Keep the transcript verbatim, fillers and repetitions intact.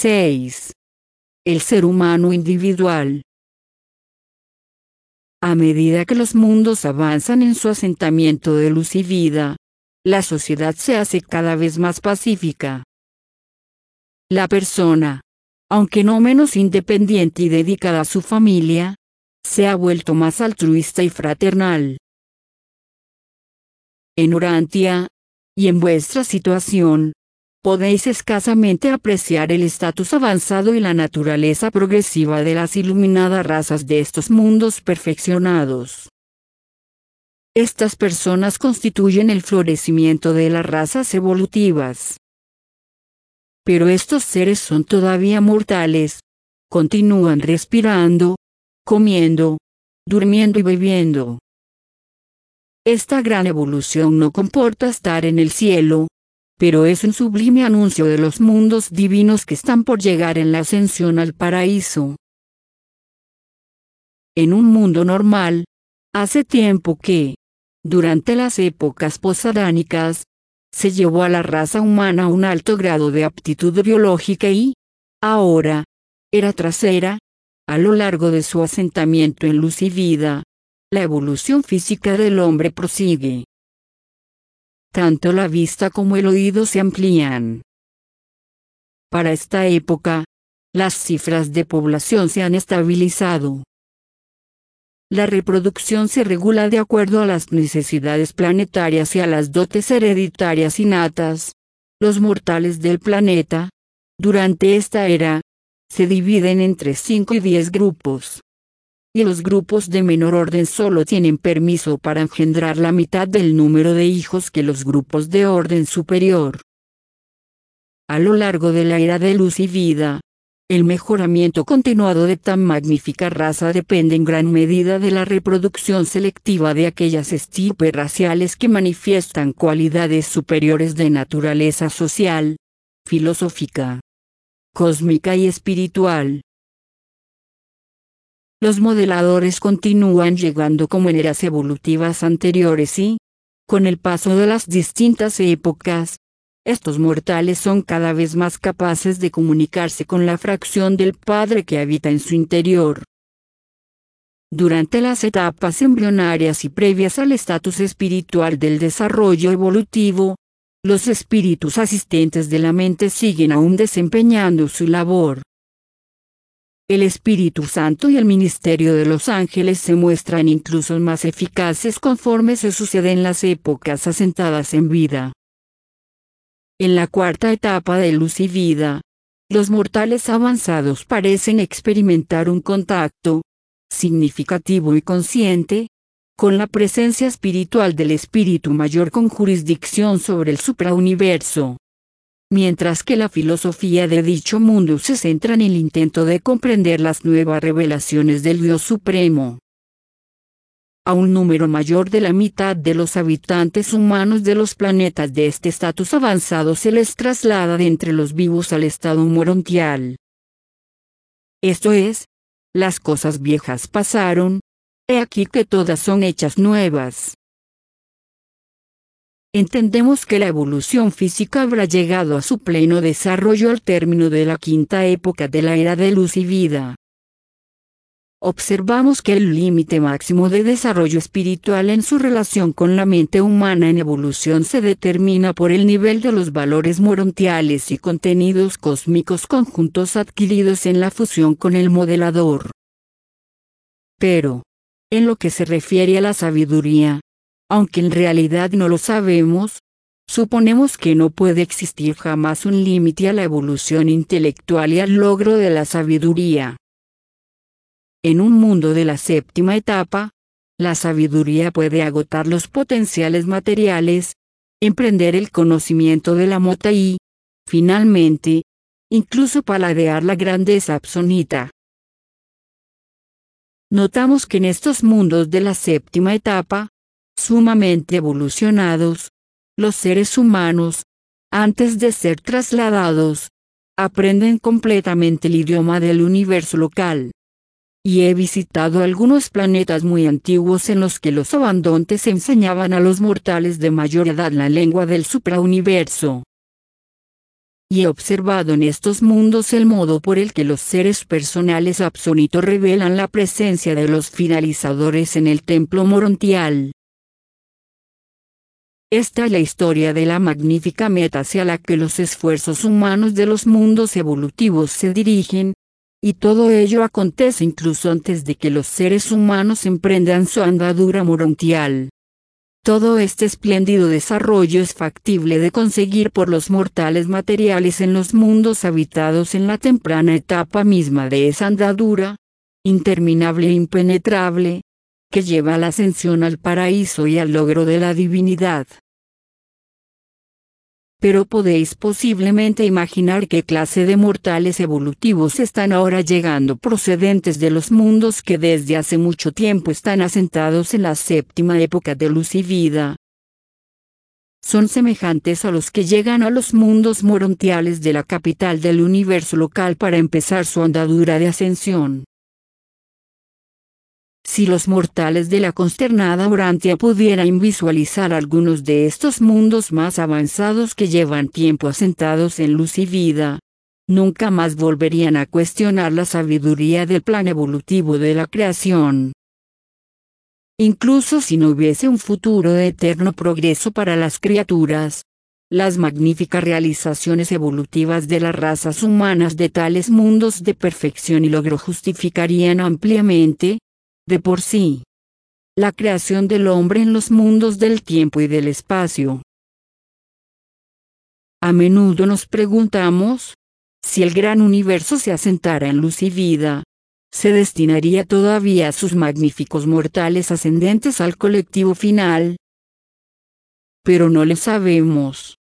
seis. El ser humano individual. A medida que los mundos avanzan en su asentamiento de luz y vida, la sociedad se hace cada vez más pacífica. La persona, aunque no menos independiente y dedicada a su familia, se ha vuelto más altruista y fraternal. En Urantia, y en vuestra situación, podéis escasamente apreciar el estatus avanzado y la naturaleza progresiva de las iluminadas razas de estos mundos perfeccionados. Estas personas constituyen el florecimiento de las razas evolutivas. Pero estos seres son todavía mortales, continúan respirando, comiendo, durmiendo y bebiendo. Esta gran evolución no comporta estar en el cielo, pero es un sublime anuncio de los mundos divinos que están por llegar en la ascensión al paraíso. En un mundo normal, hace tiempo que, durante las épocas posadánicas, se llevó a la raza humana a un alto grado de aptitud biológica y, ahora, era trasera, a lo largo de su asentamiento en luz y vida, la evolución física del hombre prosigue. Tanto la vista como el oído se amplían. Para esta época, las cifras de población se han estabilizado. La reproducción se regula de acuerdo a las necesidades planetarias y a las dotes hereditarias innatas. Los mortales del planeta, durante esta era, se dividen entre cinco y diez grupos. Y los grupos de menor orden solo tienen permiso para engendrar la mitad del número de hijos que los grupos de orden superior. A lo largo de la era de luz y vida, el mejoramiento continuado de tan magnífica raza depende en gran medida de la reproducción selectiva de aquellas estirpes raciales que manifiestan cualidades superiores de naturaleza social, filosófica, cósmica y espiritual. Los modeladores continúan llegando como en eras evolutivas anteriores y, con el paso de las distintas épocas, estos mortales son cada vez más capaces de comunicarse con la fracción del Padre que habita en su interior. Durante las etapas embrionarias y previas al estatus espiritual del desarrollo evolutivo, los espíritus asistentes de la mente siguen aún desempeñando su labor. El Espíritu Santo y el ministerio de los ángeles se muestran incluso más eficaces conforme se suceden las épocas asentadas en vida. En la cuarta etapa de luz y vida, los mortales avanzados parecen experimentar un contacto, significativo y consciente, con la presencia espiritual del Espíritu Mayor con jurisdicción sobre el suprauniverso. Mientras que la filosofía de dicho mundo se centra en el intento de comprender las nuevas revelaciones del Dios Supremo. A un número mayor de la mitad de los habitantes humanos de los planetas de este estatus avanzado se les traslada de entre los vivos al estado morontial. Esto es, las cosas viejas pasaron, he aquí que todas son hechas nuevas. Entendemos que la evolución física habrá llegado a su pleno desarrollo al término de la quinta época de la era de luz y vida. Observamos que el límite máximo de desarrollo espiritual en su relación con la mente humana en evolución se determina por el nivel de los valores morontiales y contenidos cósmicos conjuntos adquiridos en la fusión con el modelador. Pero, en lo que se refiere a la sabiduría, aunque en realidad no lo sabemos, suponemos que no puede existir jamás un límite a la evolución intelectual y al logro de la sabiduría. En un mundo de la séptima etapa, la sabiduría puede agotar los potenciales materiales, emprender el conocimiento de la mota y, finalmente, incluso paladear la grandeza absonita. Notamos que en estos mundos de la séptima etapa, sumamente evolucionados, los seres humanos, antes de ser trasladados, aprenden completamente el idioma del universo local. Y he visitado algunos planetas muy antiguos en los que los abandontes enseñaban a los mortales de mayor edad la lengua del suprauniverso. y he observado en estos mundos el modo por el que los seres personales absonitos revelan la presencia de los finalizadores en el templo morontial. Esta es la historia de la magnífica meta hacia la que los esfuerzos humanos de los mundos evolutivos se dirigen, y todo ello acontece incluso antes de que los seres humanos emprendan su andadura morontial. Todo este espléndido desarrollo es factible de conseguir por los mortales materiales en los mundos habitados en la temprana etapa misma de esa andadura, interminable e impenetrable, que lleva a la ascensión al paraíso y al logro de la divinidad. Pero podéis posiblemente imaginar qué clase de mortales evolutivos están ahora llegando procedentes de los mundos que desde hace mucho tiempo están asentados en la séptima época de luz y vida. Son semejantes a los que llegan a los mundos morontiales de la capital del universo local para empezar su andadura de ascensión. Si los mortales de la consternada Urantia pudieran visualizar algunos de estos mundos más avanzados que llevan tiempo asentados en luz y vida, nunca más volverían a cuestionar la sabiduría del plan evolutivo de la creación. Incluso si no hubiese un futuro de eterno progreso para las criaturas, las magníficas realizaciones evolutivas de las razas humanas de tales mundos de perfección y logro justificarían ampliamente, de por sí, la creación del hombre en los mundos del tiempo y del espacio. A menudo nos preguntamos, si el gran universo se asentara en luz y vida, ¿se destinaría todavía a sus magníficos mortales ascendentes al colectivo final? Pero no lo sabemos.